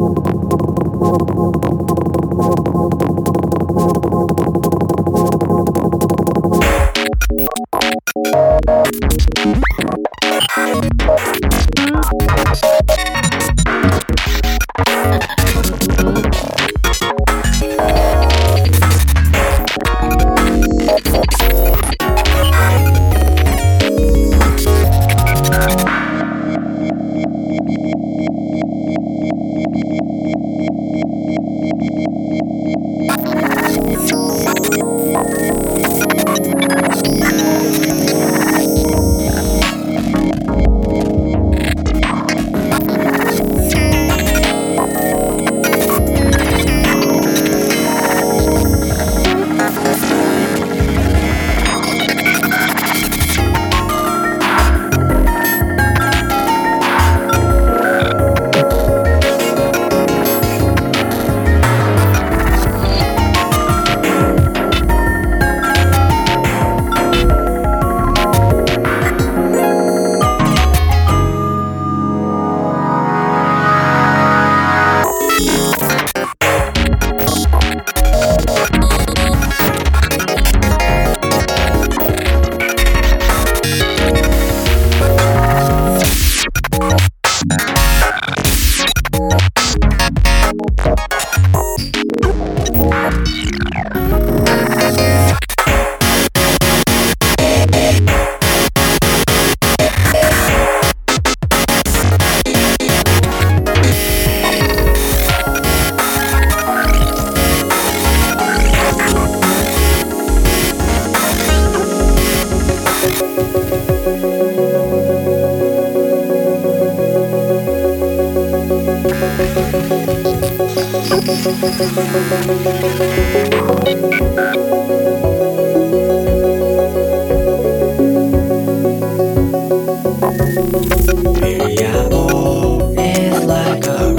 Variable is like a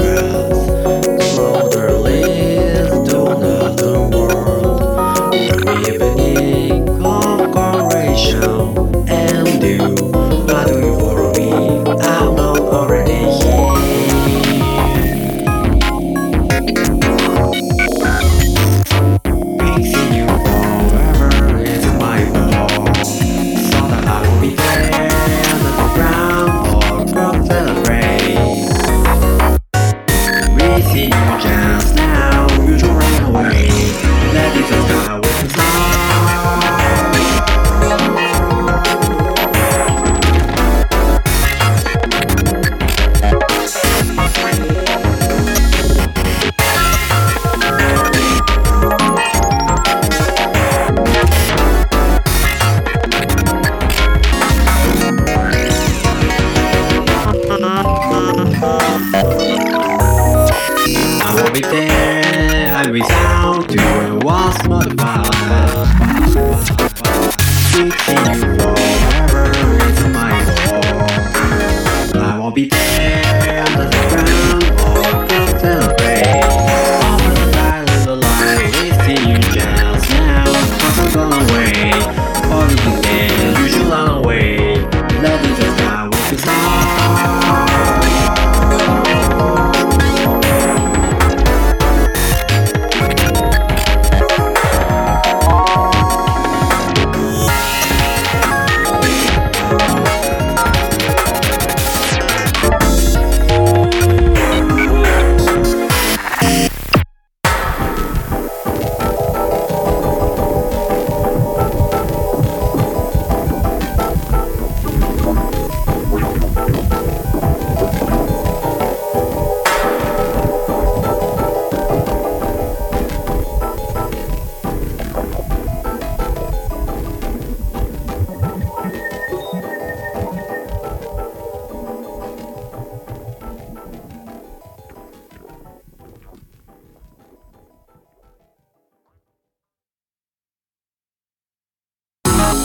rose, smolder leads to another world. The evening congratulation and you are doing for me. I'm not already here. Missing you forever is my goal, so that I will be there on the ground for celebrate. We see you just now, you should run away. Let it just go with the song. I will be there, I'll be sad.